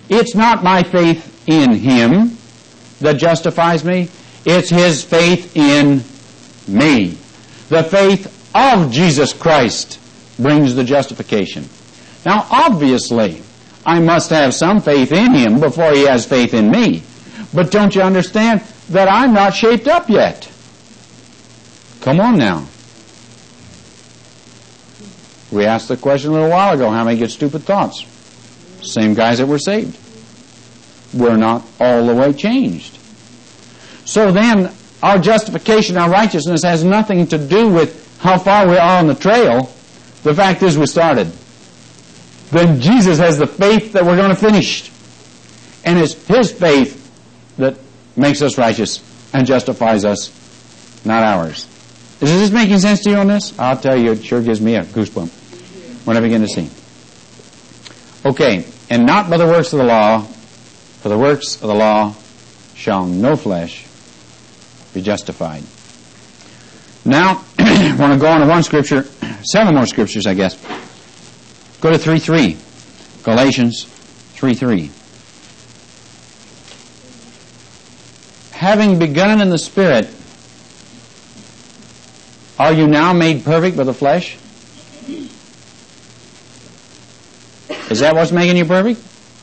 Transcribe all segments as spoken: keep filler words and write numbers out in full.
It's not my faith in Him that justifies me. It's His faith in me. The faith of Jesus Christ brings the justification. Now, obviously, I must have some faith in Him before He has faith in me. But don't you understand that I'm not shaped up yet? Come on now. We asked the question a little while ago, how many get stupid thoughts? Same guys that were saved. We're not all the way changed. So then, our justification, our righteousness has nothing to do with how far we are on the trail. The fact is we started. Then Jesus has the faith that we're going to finish. And it's His faith that makes us righteous and justifies us, not ours. Is this making sense to you on this? I'll tell you, it sure gives me a goosebump when I begin to see. Okay, and not by the works of the law, for the works of the law shall no flesh be justified. Now, I want to go on to one scripture, seven more scriptures, I guess. Go to three three. Galatians three three. Having begun in the Spirit, are you now made perfect by the flesh? Is that what's making you perfect?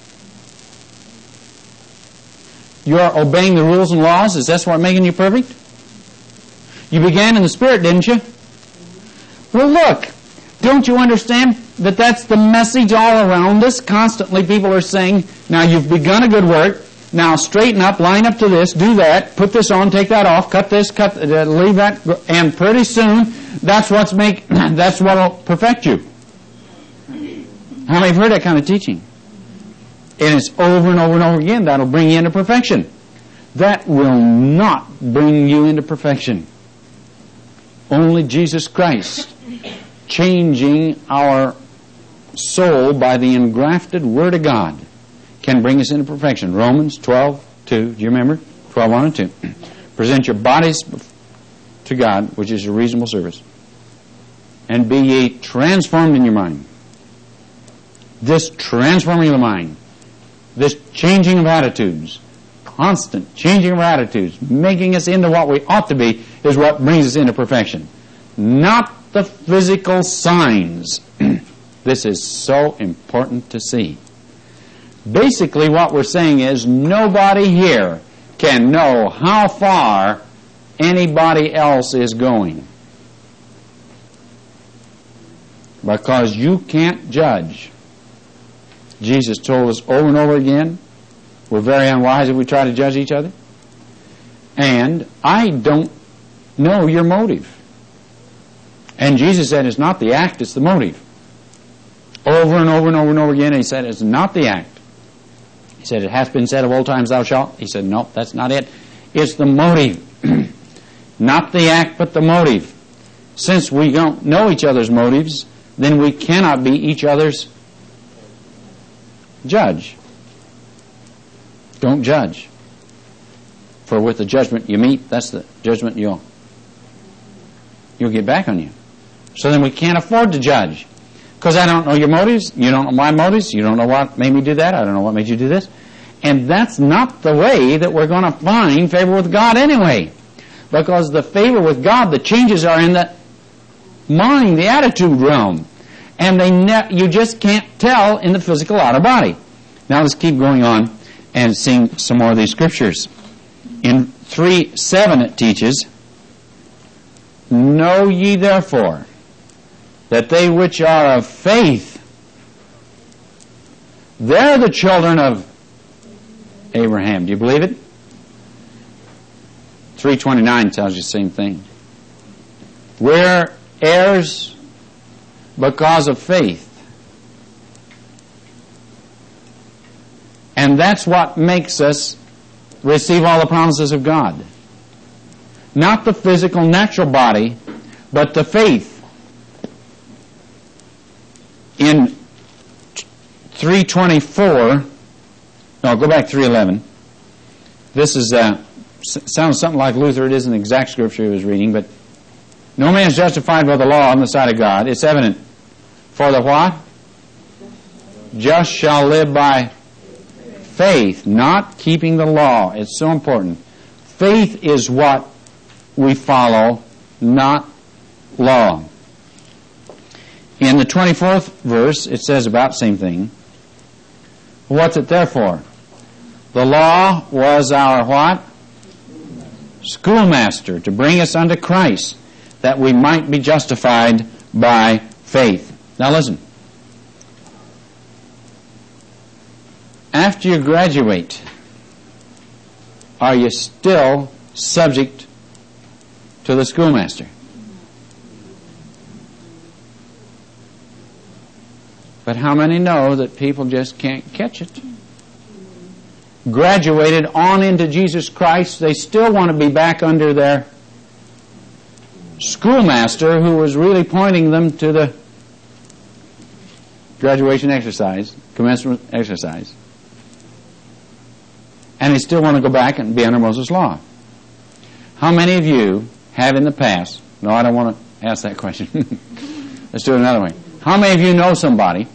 You are obeying the rules and laws? Is that what's making you perfect? You began in the Spirit, didn't you? Well, look, don't you understand that that's the message all around us? Constantly people are saying, now you've begun a good work, now straighten up, line up to this, do that, put this on, take that off, cut this, cut, uh, leave that, and pretty soon, that's what's make, that's what'll perfect you. How many have heard that kind of teaching? And it's over and over and over again. That'll bring you into perfection. That will not bring you into perfection. Only Jesus Christ, changing our soul by the engrafted Word of God, can bring us into perfection. Romans twelve two. Do you remember? twelve one and two. Present your bodies to God, which is your reasonable service, and be ye transformed in your mind. This transforming of the mind, this changing of attitudes, constant changing of attitudes, making us into what we ought to be, is what brings us into perfection. Not the physical signs. This is so important to see. Basically what we're saying is nobody here can know how far anybody else is going. Because you can't judge. Jesus told us over and over again, we're very unwise if we try to judge each other. And I don't know your motive. And Jesus said it's not the act, it's the motive. Over and over and over and over again, He said it's not the act. He said, it hath been said of old times, thou shalt. He said, no, that's not it. It's the motive. Not the act, but the motive. Since we don't know each other's motives, then we cannot be each other's judge. Don't judge. For with the judgment you meet, that's the judgment you'll, you'll get back on you. So then we can't afford to judge. Because I don't know your motives, you don't know my motives, you don't know what made me do that, I don't know what made you do this. And that's not the way that we're going to find favor with God anyway. Because the favor with God, the changes are in the mind, the attitude realm. And they ne- you just can't tell in the physical outer body. Now let's keep going on and seeing some more of these scriptures. In three seven it teaches, know ye therefore that they which are of faith, they're the children of Abraham. Do you believe it? three twenty-nine tells you the same thing. We're heirs because of faith. And that's what makes us receive all the promises of God. Not the physical, natural body, but the faith. In three twenty-four, no, go back to three eleven. This is, uh, sounds something like Luther. It isn't the exact scripture he was reading, but no man is justified by the law on the side of God. It's evident. For the what? Just shall live by Faith, not keeping the law. It's so important. Faith is what we follow, not law. In the twenty-fourth verse, it says about the same thing. What's it there for? The law was our what? Schoolmaster, to bring us unto Christ, that we might be justified by faith. Now listen. After you graduate, are you still subject to the schoolmaster? But how many know that people just can't catch it? Graduated on into Jesus Christ, they still want to be back under their schoolmaster who was really pointing them to the graduation exercise, commencement exercise. And they still want to go back and be under Moses' law. How many of you have in the past, no, I don't want to ask that question. Let's do it another way. How many of you know somebody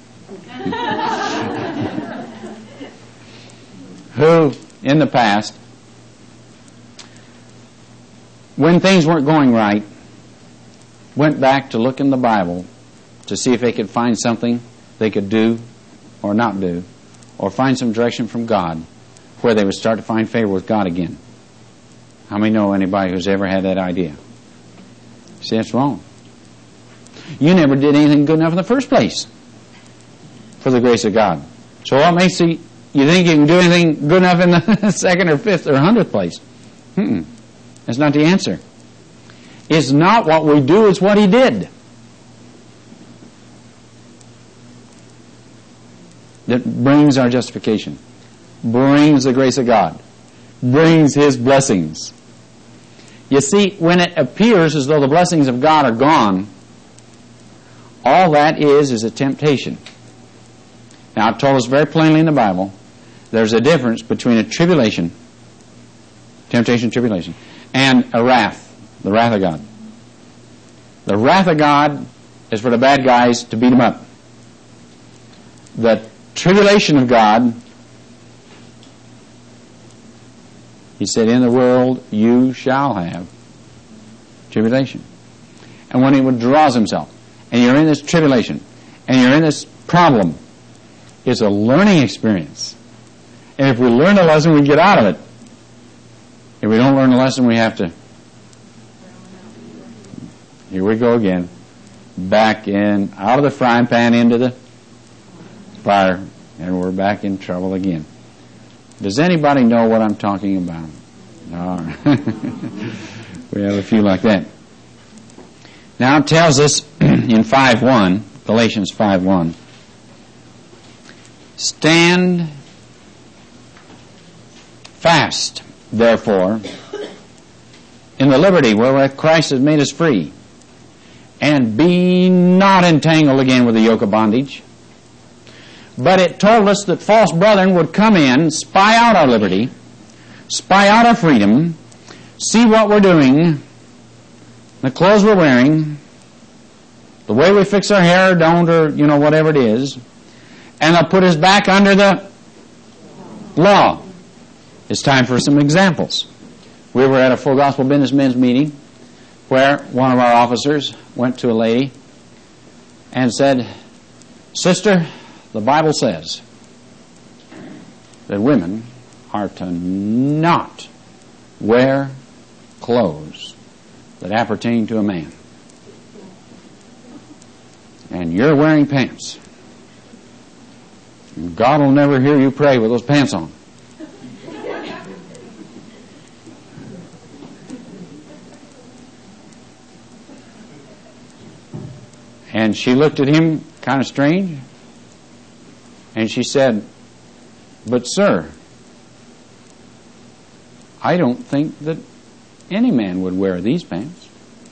who, in the past, when things weren't going right, went back to look in the Bible to see if they could find something they could do or not do, or find some direction from God where they would start to find favor with God again? How many know anybody who's ever had that idea? See, that's wrong. You never did anything good enough in the first place for the grace of God. So what makes you, you think you can do anything good enough in the second or fifth or hundredth place? Mm-mm. That's not the answer. It's not what we do, it's what He did that brings our justification, brings the grace of God, brings His blessings. You see, when it appears as though the blessings of God are gone, all that is is a temptation. Now, it told us very plainly in the Bible, there's a difference between a tribulation, temptation, tribulation, and a wrath, the wrath of God. The wrath of God is for the bad guys to beat them up. The tribulation of God, He said, in the world you shall have tribulation. And when He withdraws Himself, and you're in this tribulation, and you're in this problem, it's a learning experience. And if we learn a lesson, we get out of it. If we don't learn a lesson, we have to... Here we go again. Back in, out of the frying pan into the fire, and we're back in trouble again. Does anybody know what I'm talking about? All right. We have a few like that. Now it tells us in five one, Galatians five one, stand fast, therefore, in the liberty wherewith Christ has made us free, and be not entangled again with the yoke of bondage. But it told us that false brethren would come in, spy out our liberty, spy out our freedom, see what we're doing, the clothes we're wearing, the way we fix our hair or don't, or, you know, whatever it is, and they'll put us back under the law. It's time for some examples. We were at a Full Gospel Businessmen's meeting where one of our officers went to a lady and said, "Sister, the Bible says that women are to not wear clothes that appertain to a man. And you're wearing pants. And God will never hear you pray with those pants on." And she looked at him kind of strange. And she said, "But sir, I don't think that any man would wear these pants."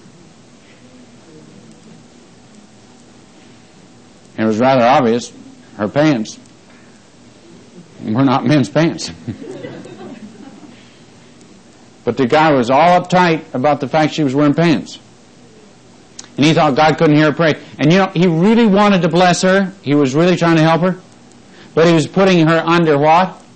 And it was rather obvious her pants were not men's pants. But the guy was all uptight about the fact she was wearing pants. And he thought God couldn't hear her pray. And you know, he really wanted to bless her. He was really trying to help her. But he was putting her under what?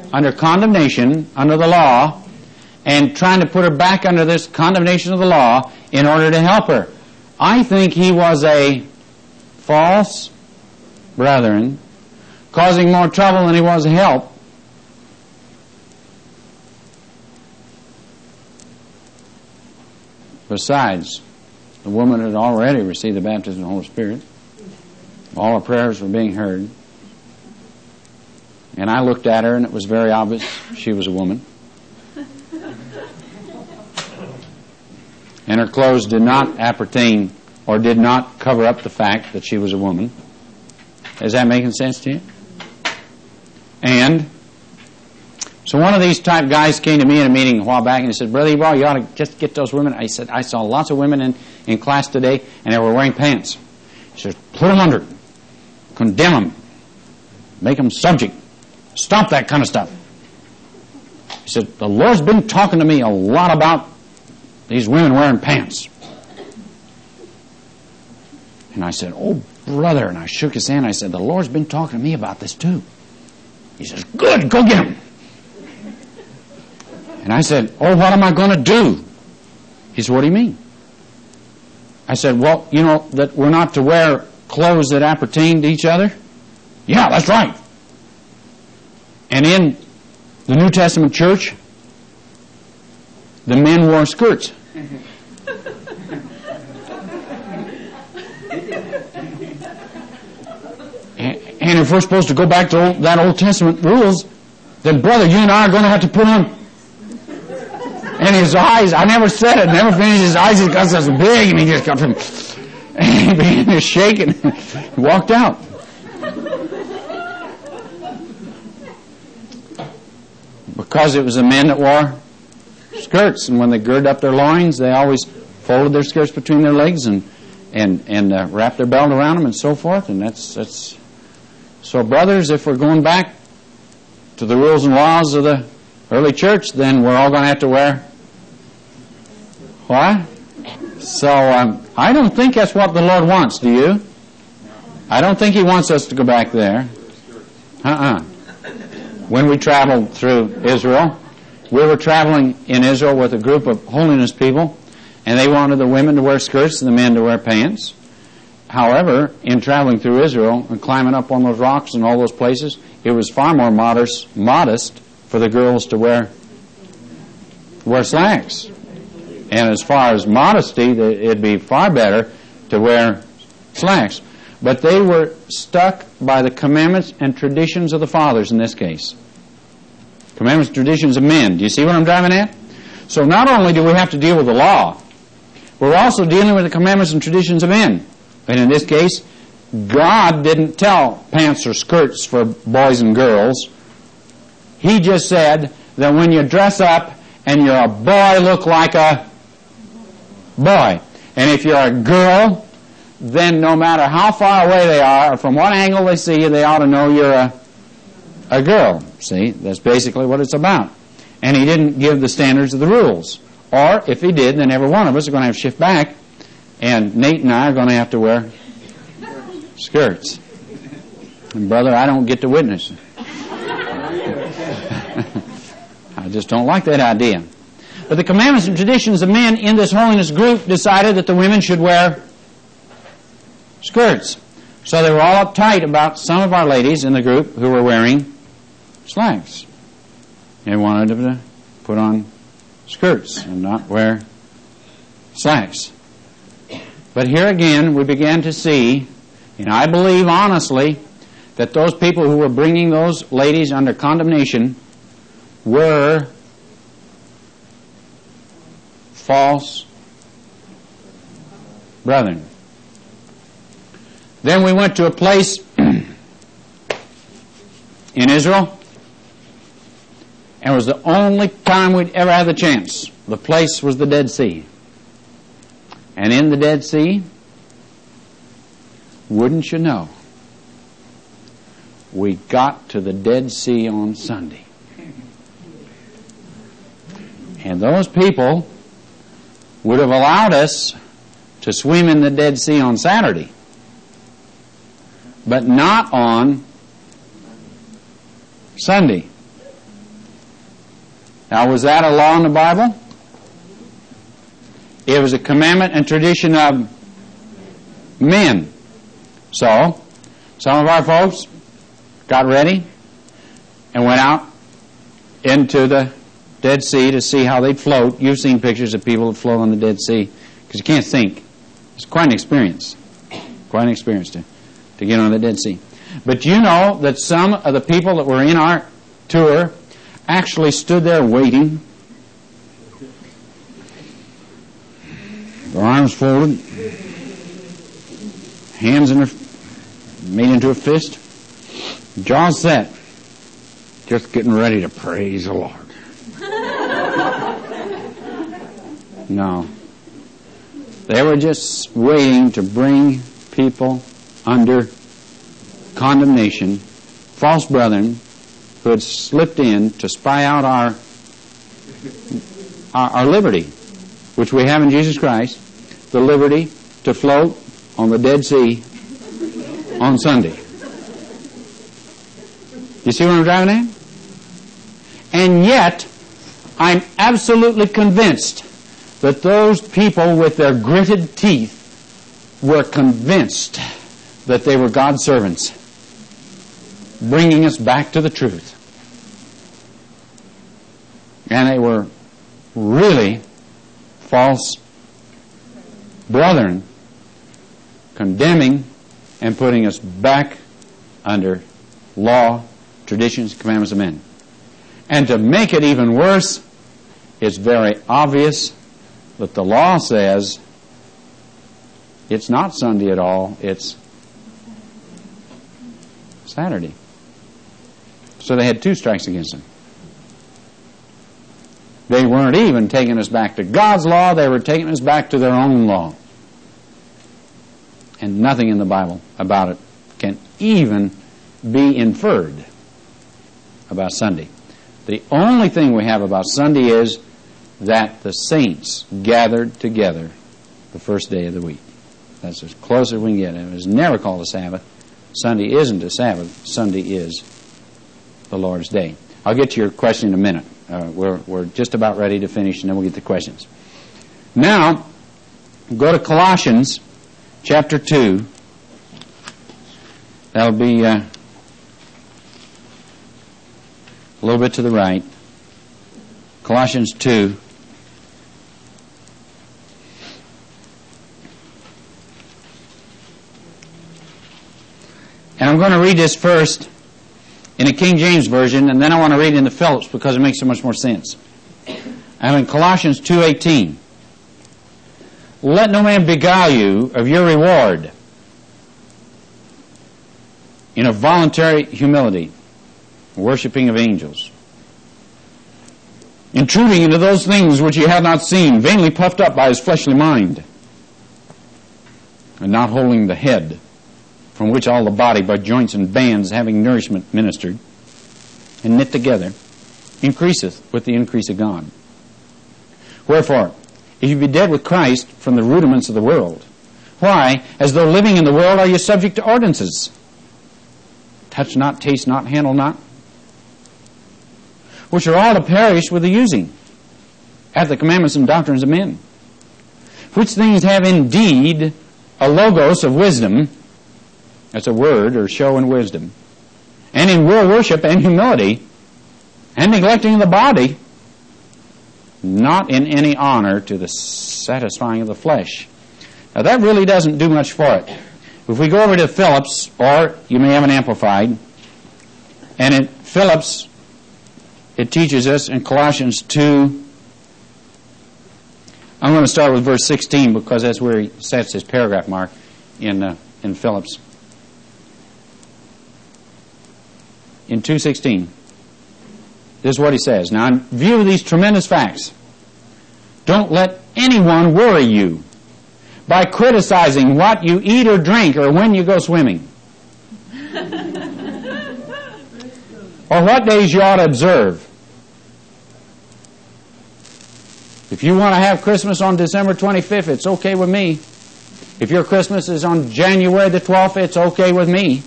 under condemnation, under the law, and trying to put her back under this condemnation of the law in order to help her. I think he was a false brethren, causing more trouble than he was help. Besides, the woman had already received the baptism of the Holy Spirit. All her prayers were being heard. And I looked at her, and it was very obvious she was a woman. And her clothes did not appertain or did not cover up the fact that she was a woman. Is that making sense to you? And so one of these type guys came to me in a meeting a while back and he said, Brother Ebal, you ought to just get those women. I said, I saw lots of women in, in class today and they were wearing pants. He said, put them under. Condemn them. Make them subject. Stop that kind of stuff. He said, the Lord's been talking to me a lot about these women wearing pants. And I said, oh, brother. And I shook his hand. I said, the Lord's been talking to me about this too. He says, good, go get him. And I said, oh, what am I going to do? He said, what do you mean? I said, well, you know, that we're not to wear clothes that appertain to each other? Yeah, that's right. And in the New Testament church, the men wore skirts. And if we're supposed to go back to old, that Old Testament rules, then, brother, you and I are going to have to put on. And his eyes, I never said it, never finished. His eyes, he got so big, and he just got from, and he began to shake and walked out. Because it was the men that wore skirts, and when they girded up their loins, they always folded their skirts between their legs and and and uh, wrapped their belt around them and so forth. And that's that's. So, brothers, if we're going back to the rules and laws of the early church, then we're all going to have to wear what? So, um, I don't think that's what the Lord wants, do you? I don't think He wants us to go back there. Uh-uh. When we traveled through Israel, we were traveling in Israel with a group of holiness people, and they wanted the women to wear skirts and the men to wear pants. However, in traveling through Israel and climbing up on those rocks and all those places, it was far more modest, modest for the girls to wear wear slacks. And as far as modesty, it'd be far better to wear slacks. But they were stuck by the commandments and traditions of the fathers in this case. Commandments and traditions of men. Do you see what I'm driving at? So not only do we have to deal with the law, we're also dealing with the commandments and traditions of men. And in this case, God didn't tell pants or skirts for boys and girls. He just said that when you dress up and you're a boy, look like a boy. And if you're a girl, then no matter how far away they are or from what angle they see you, they ought to know you're a, a girl. See, that's basically what it's about. And He didn't give the standards of the rules. Or if He did, then every one of us are going to have to shift back. And Nate and I are going to have to wear skirts. And brother, I don't get to witness. I just don't like that idea. But the commandments and traditions of men in this holiness group decided that the women should wear skirts. So they were all uptight about some of our ladies in the group who were wearing slacks. They wanted them to put on skirts and not wear slacks. But here again, we began to see, and I believe honestly, that those people who were bringing those ladies under condemnation were false brethren. Then we went to a place in Israel, and it was the only time we'd ever had the chance. The place was the Dead Sea. And in the Dead Sea, wouldn't you know, we got to the Dead Sea on Sunday. And those people would have allowed us to swim in the Dead Sea on Saturday, but not on Sunday. Now, was that a law in the Bible? It was a commandment and tradition of men. So, some of our folks got ready and went out into the Dead Sea to see how they'd float. You've seen pictures of people that float on the Dead Sea because you can't think. It's quite an experience. Quite an experience to, to get on the Dead Sea. But you know that some of the people that were in our tour actually stood there waiting. Their arms folded, hands in their, made into a fist, jaws set, just getting ready to praise the Lord. No. They were just waiting to bring people under condemnation, false brethren who had slipped in to spy out our, our, our liberty, which we have in Jesus Christ, the liberty to float on the Dead Sea on Sunday. You see what I'm driving at? And yet, I'm absolutely convinced that those people with their gritted teeth were convinced that they were God's servants, bringing us back to the truth. And they were really false brethren, condemning and putting us back under law, traditions, commandments of men. And to make it even worse, it's very obvious that the law says it's not Sunday at all, it's Saturday. So they had two strikes against them. They weren't even taking us back to God's law, they were taking us back to their own law. And nothing in the Bible about it can even be inferred about Sunday. The only thing we have about Sunday is that the saints gathered together the first day of the week. That's as close as we can get. It was never called a Sabbath. Sunday isn't a Sabbath. Sunday is the Lord's day. I'll get to your question in a minute. Uh, we're, we're just about ready to finish, and then we'll get to questions. Now, go to Colossians chapter two. That'll be uh, a little bit to the right. Colossians two. And I'm going to read this first in a King James Version, and then I want to read it in the Phillips because it makes so much more sense. I'm in Colossians two eighteen. Let no man beguile you of your reward in a voluntary humility, worshiping of angels, intruding into those things which he had not seen, vainly puffed up by his fleshly mind, and not holding the head, from which all the body by joints and bands having nourishment ministered and knit together increaseth with the increase of God. Wherefore, if you be dead with Christ from the rudiments of the world, why, as though living in the world, are you subject to ordinances? Touch not, taste not, handle not, which are all to perish with the using, after the commandments and doctrines of men. Which things have indeed a logos of wisdom, that's a word or show in wisdom, and in will worship and humility, and neglecting the body, not in any honor to the satisfying of the flesh. Now that really doesn't do much for it. If we go over to Phillips, or you may have an Amplified, and in Phillips it teaches us in Colossians two, I'm going to start with verse sixteen because that's where he sets his paragraph mark in uh, in Phillips. In two sixteen, this is what he says. Now, in view of these tremendous facts, don't let anyone worry you by criticizing what you eat or drink or when you go swimming, or what days you ought to observe. If you want to have Christmas on December twenty-fifth, it's okay with me. If your Christmas is on January the twelfth, it's okay with me.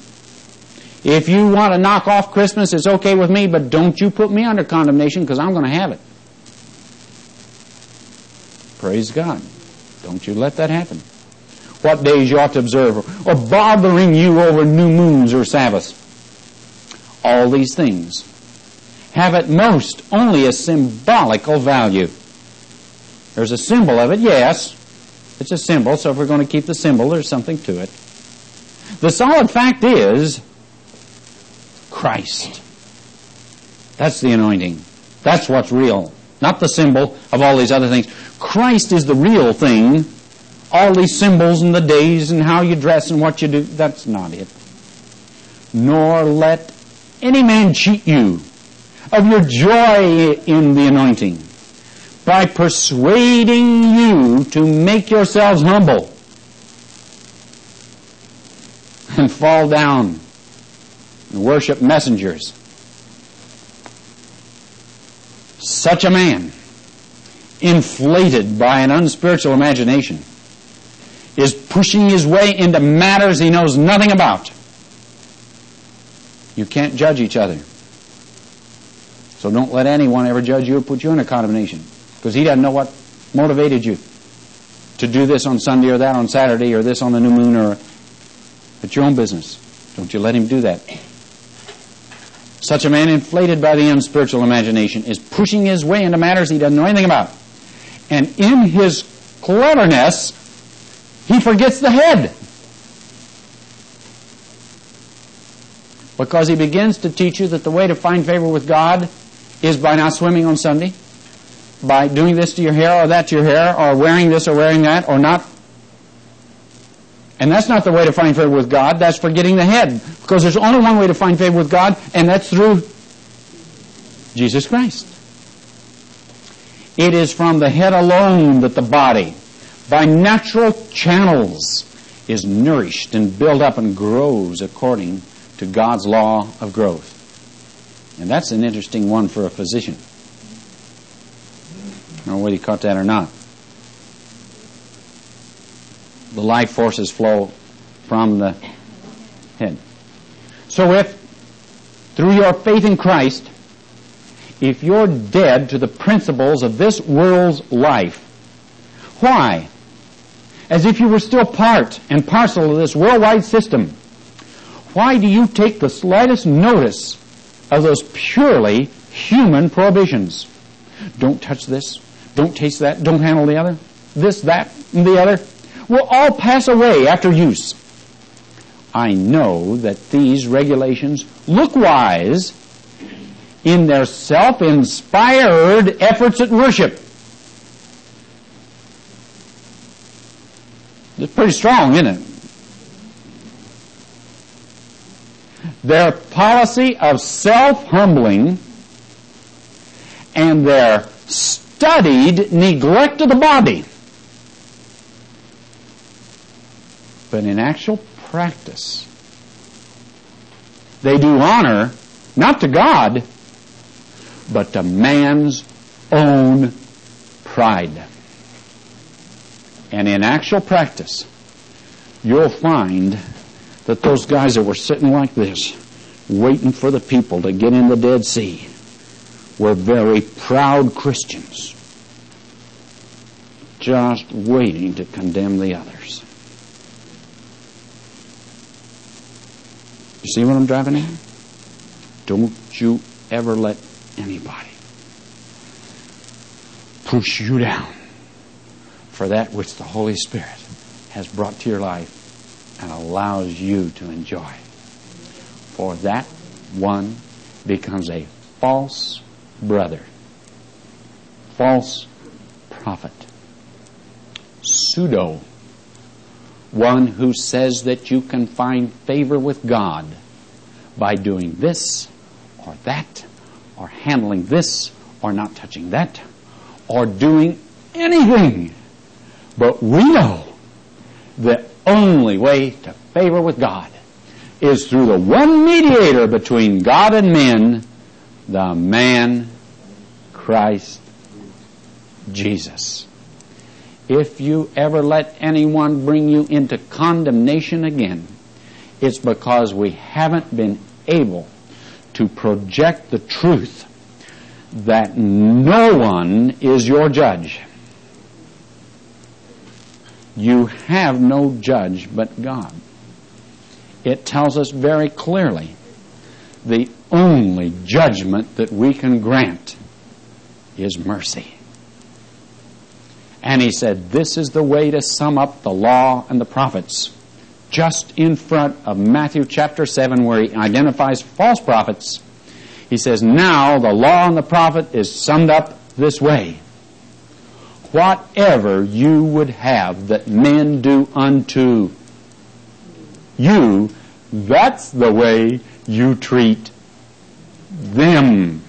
If you want to knock off Christmas, it's okay with me, but don't you put me under condemnation because I'm going to have it. Praise God. Don't you let that happen. What days you ought to observe, or bothering you over new moons or Sabbaths. All these things have at most only a symbolical value. There's a symbol of it, yes. It's a symbol, so if we're going to keep the symbol, there's something to it. The solid fact is Christ. That's the anointing. That's what's real. Not the symbol of all these other things. Christ is the real thing. All these symbols and the days and how you dress and what you do, that's not it. Nor let any man cheat you of your joy in the anointing by persuading you to make yourselves humble and fall down and worship messengers. Such a man, inflated by an unspiritual imagination, is pushing his way into matters he knows nothing about. You can't judge each other. So don't let anyone ever judge you or put you in a condemnation, because he doesn't know what motivated you to do this on Sunday or that on Saturday or this on the new moon, or it's your own business. Don't you let him do that. Such a man, inflated by the unspiritual imagination, is pushing his way into matters he doesn't know anything about. And in his cleverness, he forgets the head. Because he begins to teach you that the way to find favor with God is by not swimming on Sunday, by doing this to your hair or that to your hair, or wearing this or wearing that, or not. And that's not the way to find favor with God. That's forgetting the head. Because there's only one way to find favor with God, and that's through Jesus Christ. It is from the head alone that the body, by natural channels, is nourished and built up and grows according to God's law of growth. And that's an interesting one for a physician. I don't know whether you caught that or not. The life forces flow from the head. So if, through your faith in Christ, if you're dead to the principles of this world's life, why? As if you were still part and parcel of this worldwide system, why do you take the slightest notice of those purely human prohibitions? Don't touch this, don't taste that, don't handle the other, this, that, and the other will all pass away after use. I know that these regulations look wise in their self-inspired efforts at worship. It's pretty strong, isn't it? Their policy of self-humbling and their studied neglect of the body. But in actual practice, they do honor not to God, but to man's own pride. And in actual practice, you'll find that those guys that were sitting like this, waiting for the people to get in the Dead Sea, were very proud Christians, just waiting to condemn the others. You see what I'm driving at? Don't you ever let anybody push you down for that which the Holy Spirit has brought to your life and allows you to enjoy. For that one becomes a false brother, false prophet, pseudo, one who says that you can find favor with God by doing this or that, or handling this or not touching that, or doing anything. But we know the only way to favor with God is through the one mediator between God and men, the man Christ Jesus. If you ever let anyone bring you into condemnation again, it's because we haven't been able to project the truth that no one is your judge. You have no judge but God. It tells us very clearly the only judgment that we can grant is mercy. And he said, this is the way to sum up the law and the prophets. Just in front of Matthew chapter seven, where he identifies false prophets, he says, now the law and the prophet is summed up this way. Whatever you would have that men do unto you, that's the way you treat them.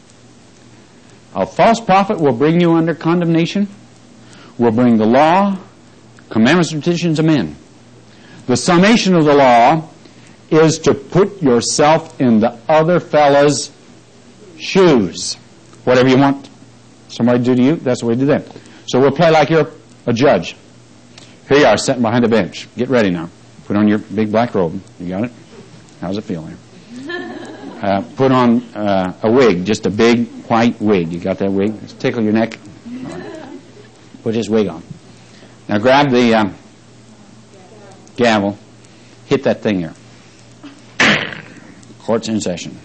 A false prophet will bring you under condemnation, will bring the law, commandments, and traditions of men. The summation of the law is to put yourself in the other fellow's shoes. Whatever you want somebody to do to you, that's the way to do that. So we'll play like you're a judge. Here you are, sitting behind the bench. Get ready now. Put on your big black robe. You got it? How's it feel there? Uh, put on uh, a wig, just a big white wig. You got that wig? Just tickle your neck. Put his wig on. Now grab the um, gavel. Hit that thing here. Court's in session.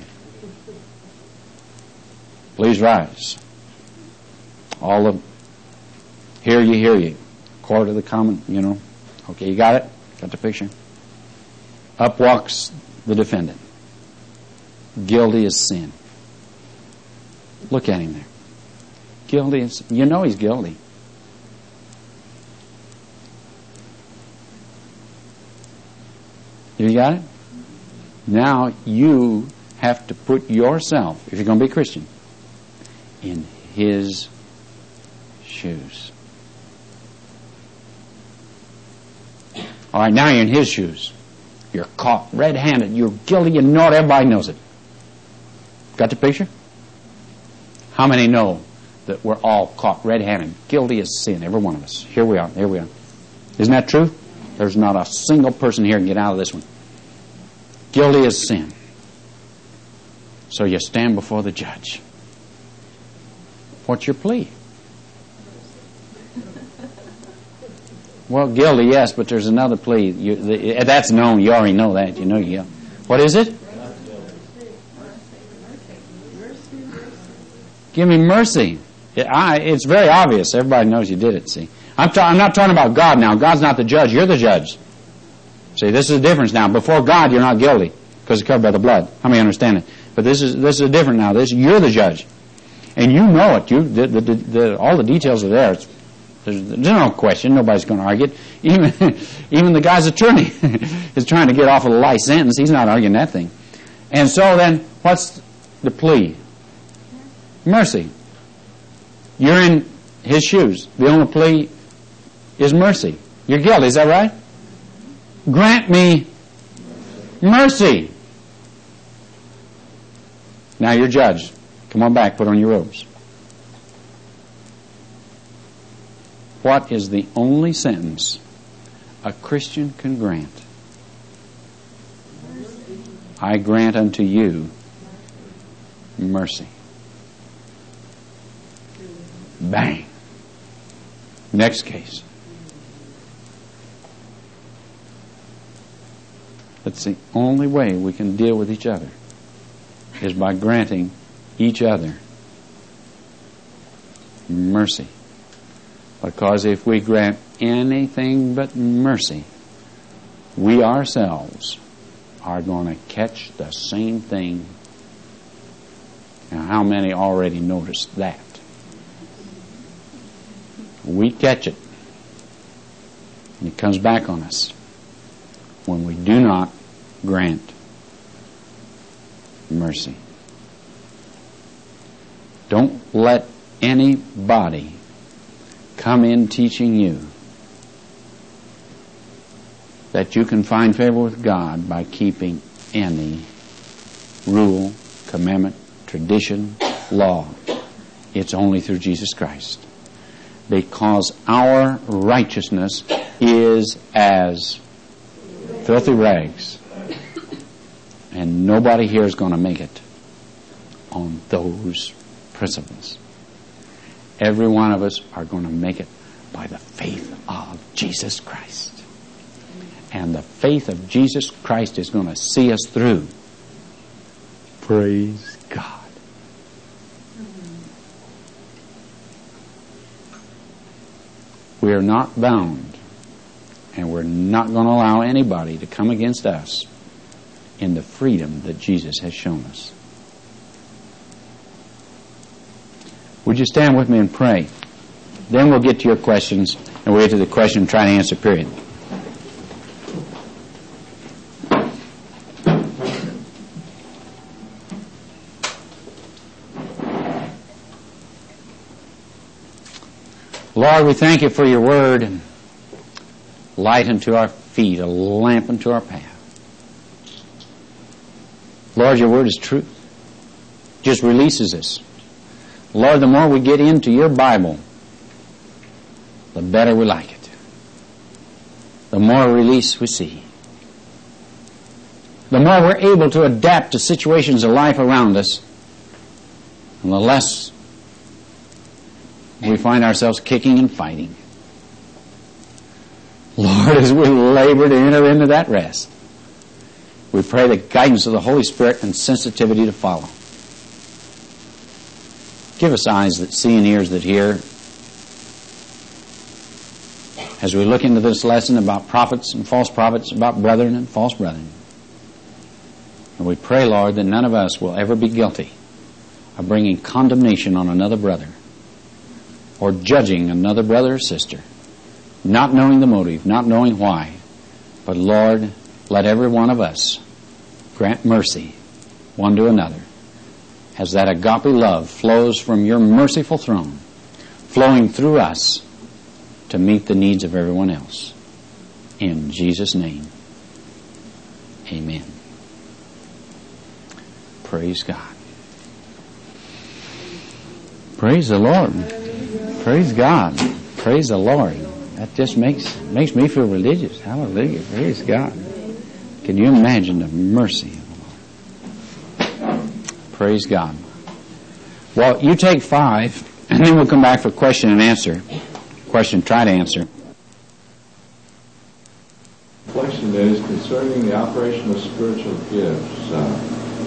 Please rise. All of hear ye, hear ye. Court of the common, you know. Okay, you got it? Got the picture? Up walks the defendant. Guilty as sin. Look at him there. Guilty as sin. You know he's guilty. You got it? Now you have to put yourself, if you're going to be a Christian, in his shoes. All right, now you're in his shoes. You're caught red-handed. You're guilty. You know it. Everybody knows it. Got the picture? How many know that we're all caught red-handed, guilty as sin, every one of us? Here we are. Here we are. Isn't that true? There's not a single person here who can get out of this one. Guilty as sin. So you stand before the judge. What's your plea? Well, guilty, yes, but there's another plea. You, the, that's known. You already know that. You know you. What is it? Give me mercy. It, I, it's very obvious. Everybody knows you did it, see. I'm, ta- I'm not talking about God now. God's not the judge. You're the judge. See, this is the difference now. Before God, you're not guilty because it's covered by the blood. How many understand it? But this is this is different now. This You're the judge. And you know it. You the, the, the, the, all the details are there. It's, there's, there's no question. Nobody's going to argue it. Even, even the guy's attorney is trying to get off of a life sentence. He's not arguing that thing. And so then, what's the plea? Mercy. You're in his shoes. The only plea is mercy. You're guilty, is that right? Grant me mercy. Now you're judged. Come on back, put on your robes. What is the only sentence a Christian can grant? I grant unto you mercy. Bang. Next case. That's the only way we can deal with each other, is by granting each other mercy. Because if we grant anything but mercy, we ourselves are going to catch the same thing. Now, how many already noticed that? We catch it. And it comes back on us when we do not grant mercy. Don't let anybody come in teaching you that you can find favor with God by keeping any rule, commandment, tradition, law. It's only through Jesus Christ. Because our righteousness is as filthy rags. And nobody here is going to make it on those principles. Every one of us are going to make it by the faith of Jesus Christ. And the faith of Jesus Christ is going to see us through. Praise God. We are not bound, and we're not going to allow anybody to come against us in the freedom that Jesus has shown us. Would you stand with me and pray? Then we'll get to your questions, and we'll get to the question and try to answer, period. Lord, we thank you for your word, and light unto our feet, a lamp unto our path. Lord, your word is truth. Just releases us. Lord, the more we get into your Bible, the better we like it. The more release we see. The more we're able to adapt to situations of life around us, and the less we find ourselves kicking and fighting. Lord, as we labor to enter into that rest, we pray the guidance of the Holy Spirit and sensitivity to follow. Give us eyes that see and ears that hear. As we look into this lesson about prophets and false prophets, about brethren and false brethren. And we pray, Lord, that none of us will ever be guilty of bringing condemnation on another brother or judging another brother or sister, not knowing the motive, not knowing why. But, Lord, let every one of us grant mercy one to another as that agape love flows from your merciful throne, flowing through us to meet the needs of everyone else. In Jesus' name, amen. Praise God. Praise the Lord. Praise God. Praise the Lord. That just makes makes me feel religious. Hallelujah. Praise God. Can you imagine the mercy of the Lord? Praise God. Well, you take five, and then we'll come back for question and answer. Question, try to answer. The question is concerning the operation of spiritual gifts. Uh,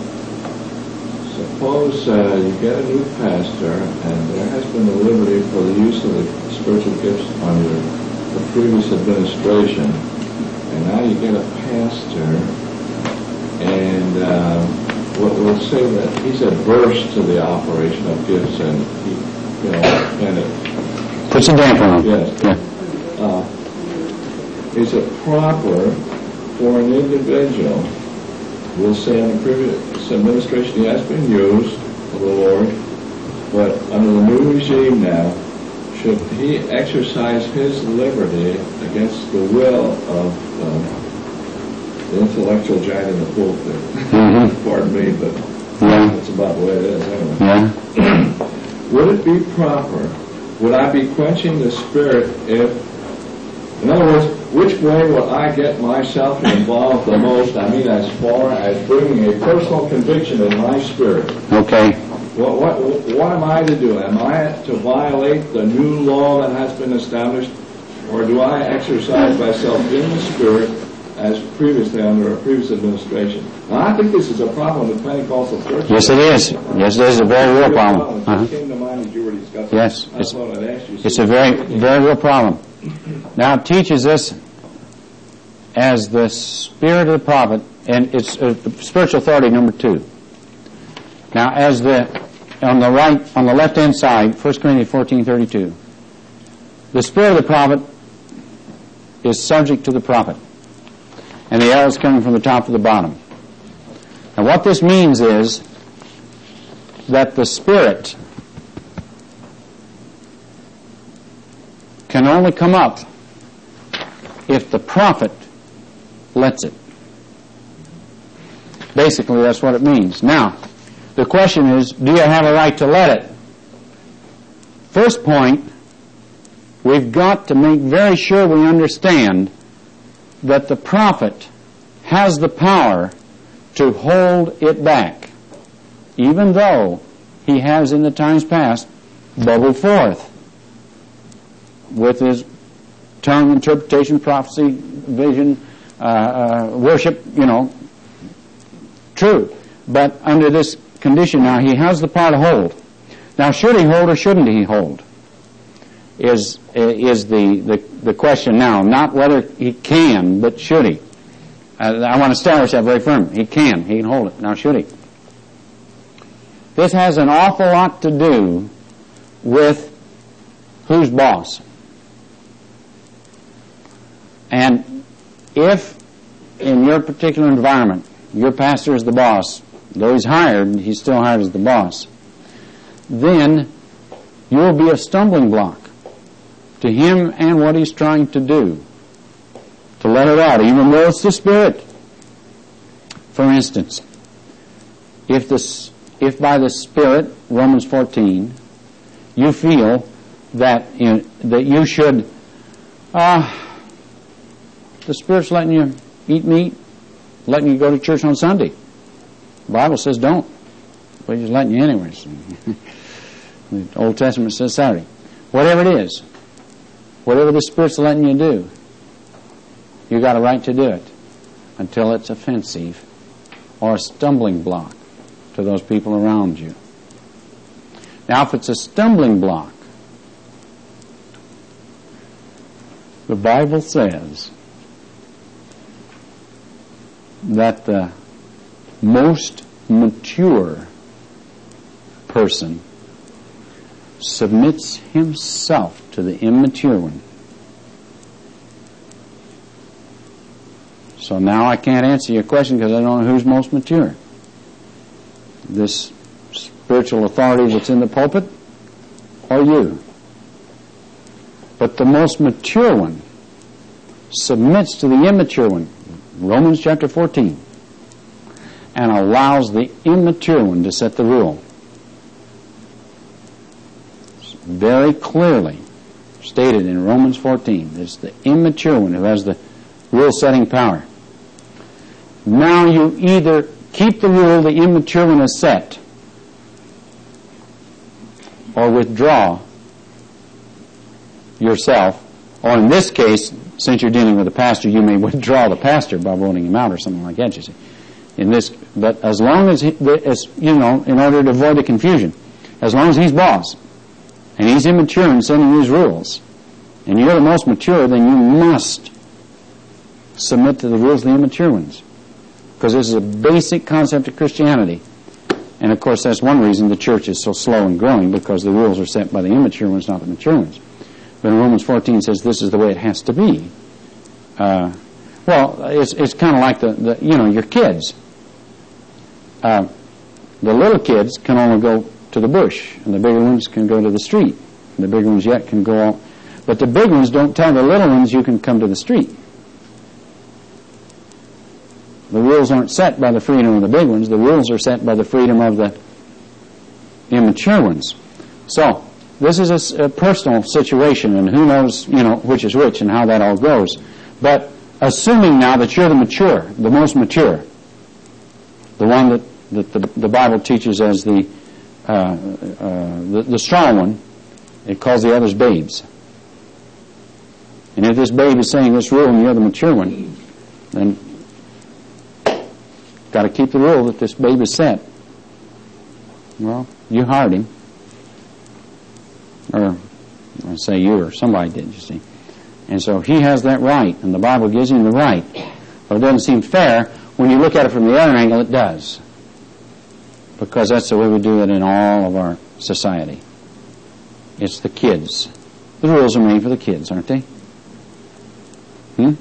suppose uh, you get a new pastor, and there has been a liberty for the use of the spiritual gifts under the previous administration, and now you get a pastor, and uh, what we'll say that he's adverse to the operation of gifts, and he, you know, kind of puts a damper on. Yes. Yeah. Uh, is it proper for an individual, we'll say in the previous administration he has been used for the Lord, but under the new regime now, should he exercise his liberty against the will of uh, the intellectual giant in the pulpit? Mm-hmm. Pardon me, but yeah. That's about the way it is anyway. Yeah. Would it be proper? Would I be quenching the Spirit if, in other words, which way will I get myself involved the most? I mean, as far as bringing a personal conviction in my spirit. Okay. What, what, what am I to do? Am I to violate the new law that has been established? Or do I exercise myself in the Spirit as previously under a previous administration? Now, I think this is a problem with Pentecostal churches. Yes, it is. Yes, it is a very real problem. Uh-huh. It came to mind as you were discussing. Yes, I it's, thought I'd ask you it's a very, very real problem. Now, it teaches us as the spirit of the prophet, and it's uh, spiritual authority number two. Now, as the on the right, on the left-hand side, First Corinthians fourteen thirty-two, the spirit of the prophet is subject to the prophet, and the arrow is coming from the top to the bottom. And what this means is that the spirit can only come up if the prophet lets it. Basically, that's what it means. Now, the question is, do you have a right to let it? First point, we've got to make very sure we understand that the prophet has the power to hold it back, even though he has in the times past bubbled forth. with his tongue, interpretation, prophecy, vision, uh, uh, worship, you know, true. But under this condition now, he has the power to hold. Now, should he hold or shouldn't he hold? Is is the, the, the question now. Not whether he can, but should he. Uh, I want to establish that very firm. He can. He can hold it. Now, should he? This has an awful lot to do with who's boss. And if in your particular environment, your pastor is the boss, though he's hired, he's still hired as the boss, then you'll be a stumbling block to him and what he's trying to do, to let it out, even though it's the Spirit. For instance, if this, if by the Spirit, Romans fourteen, you feel that in, that you should, uh, the Spirit's letting you eat meat, letting you go to church on Sunday. The Bible says don't, but He's letting you anyways. The Old Testament says Saturday. Whatever it is, whatever the Spirit's letting you do, you got a right to do it until it's offensive or a stumbling block to those people around you. Now, if it's a stumbling block, the Bible says that the most mature person submits himself to the immature one. So now I can't answer your question because I don't know who's most mature. This spiritual authority that's in the pulpit or you. But the most mature one submits to the immature one, Romans chapter fourteen, and allows the immature one to set the rule. It's very clearly stated in Romans fourteen. It's the immature one who has the rule-setting power. Now you either keep the rule the immature one has set, or withdraw yourself, or in this case, since you're dealing with a pastor, you may withdraw the pastor by voting him out or something like that, you see. In this, but as long as, he, as, you know, in order to avoid the confusion, as long as he's boss, and he's immature in setting these rules, and you're the most mature, then you must submit to the rules of the immature ones. Because this is a basic concept of Christianity. And of course, that's one reason the church is so slow in growing, because the rules are set by the immature ones, not the mature ones. But Romans fourteen says this is the way it has to be. Uh, well, it's it's kind of like the, the, you know, your kids. Uh, the little kids can only go to the bush, and the bigger ones can go to the street. And the bigger ones yet can go out. But the big ones don't tell the little ones you can come to the street. The rules aren't set by the freedom of the big ones. The rules are set by the freedom of the immature ones. So, this is a, a personal situation, and who knows, you know, which is which and how that all goes. But assuming now that you're the mature, the most mature, the one that, that the, the Bible teaches as the, uh, uh, the the strong one, it calls the others babes. And if this babe is saying this rule and you're the mature one, then got to keep the rule that this babe is set. Well, you hired him. Or, I say you or somebody did, you see. And so he has that right, and the Bible gives him the right. But it doesn't seem fair. When you look at it from the other angle, it does. Because that's the way we do it in all of our society. It's the kids. The rules are made for the kids, aren't they? Hmm?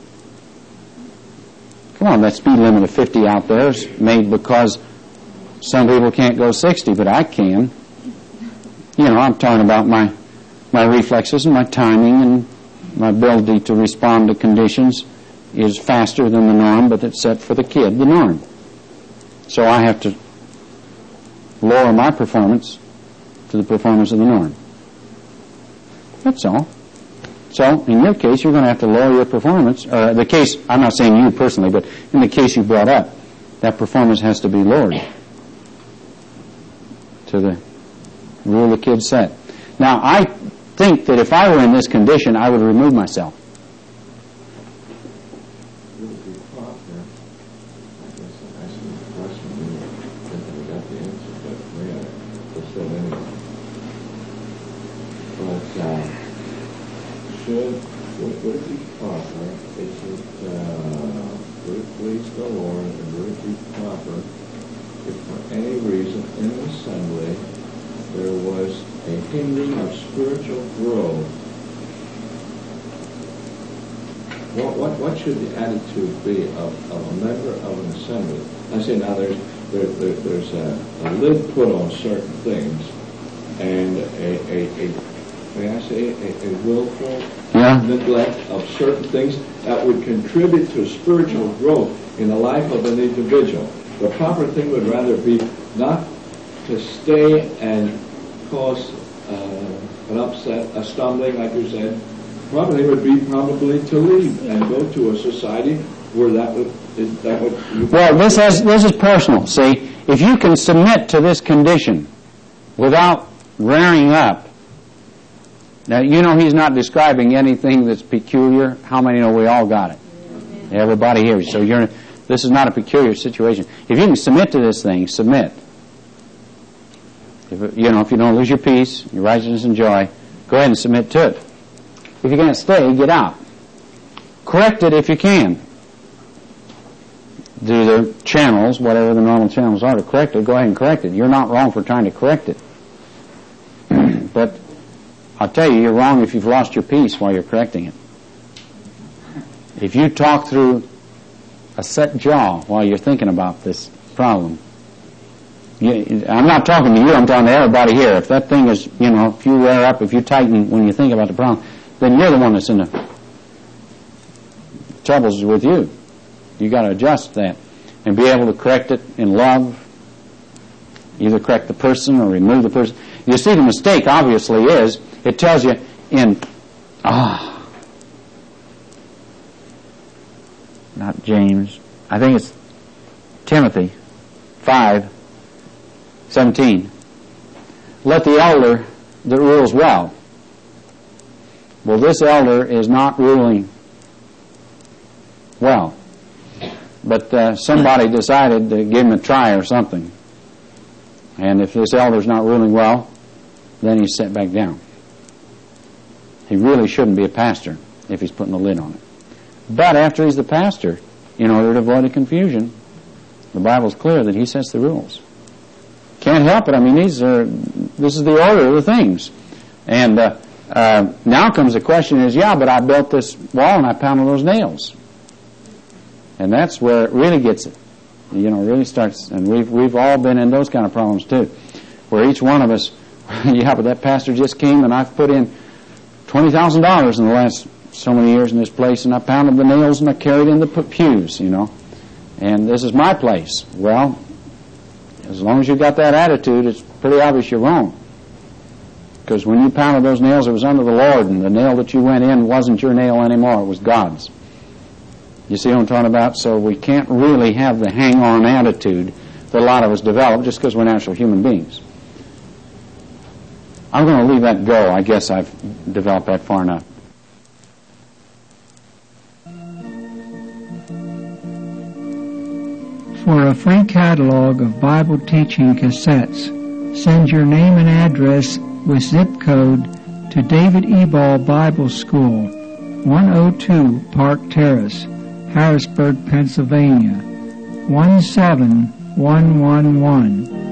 Come on, that speed limit of fifty out there is made because some people can't go sixty, but I can. You know, I'm talking about my my reflexes and my timing and my ability to respond to conditions is faster than the norm, but it's set for the kid, the norm. So I have to lower my performance to the performance of the norm. That's all. So, in your case, you're going to have to lower your performance. Or the case, I'm not saying you personally, but in the case you brought up, that performance has to be lowered to the rule the kid set. Now, I think that if I were in this condition, I would remove myself. Would it be proper? I guess I asked the question and thinking I got the answer, but maybe I just said anyway. But uh, should would, would it be proper? Is it uh, would it please the Lord, and would it be proper if for any reason in the assembly there was a hindering of spiritual growth? What, what, what should the attitude be of, of a member of an assembly? I say now there's there, there, there's a, a lid put on certain things, and a, a, a may I say a, a willful yeah. neglect of certain things that would contribute to spiritual growth in the life of an individual. The proper thing would rather be not to stay and cause uh, an upset, a stumbling, like you said. Probably would be probably to leave and go to a society where that would that would. Well, this has this is personal. See, if you can submit to this condition without rearing up. Now you know he's not describing anything that's peculiar. How many know we all got it? Everybody here. So you're. This is not a peculiar situation. If you can submit to this thing, submit. If, you know, if you don't lose your peace, your righteousness and joy, go ahead and submit to it. If you can't stay, get out. Correct it if you can. Do the channels, whatever the normal channels are to correct it, go ahead and correct it. You're not wrong for trying to correct it. But I'll tell you, you're wrong if you've lost your peace while you're correcting it. If you talk through a set jaw while you're thinking about this problem, you, I'm not talking to you, I'm talking to everybody here. If that thing is, you know, if you rear up, if you tighten when you think about the problem, then you're the one that's in the troubles with you. You got to adjust that and be able to correct it in love. Either correct the person or remove the person. You see, the mistake obviously is it tells you in ah. Not James. I think it's Timothy five seventeen. Let the elder that rules well. Well, this elder is not ruling well. But uh, somebody decided to give him a try or something. And if this elder's not ruling well, then he's set back down. He really shouldn't be a pastor if he's putting a lid on it. But after he's the pastor, in order to avoid the confusion, the Bible's clear that he sets the rules. Can't help it. I mean, these are, this is the order of the things. And uh, uh, now comes the question is, yeah, but I built this wall and I pounded those nails. And that's where it really gets it. You know, really starts, and we've we've all been in those kind of problems too, where each one of us, yeah, but that pastor just came and I've put in twenty thousand dollars in the last so many years in this place, and I pounded the nails and I carried in the pews, you know, and this is my place. Well, as long as you've got that attitude, it's pretty obvious you're wrong. Because when you pounded those nails, it was under the Lord, and the nail that you went in wasn't your nail anymore, it was God's. You see what I'm talking about? So we can't really have the hang-on attitude that a lot of us develop just because we're natural human beings. I'm going to leave that go. I guess I've developed that far enough. For a free catalog of Bible teaching cassettes, send your name and address with zip code to David Ebal Bible School, one oh two Park Terrace, Harrisburg, Pennsylvania, one seven one one one.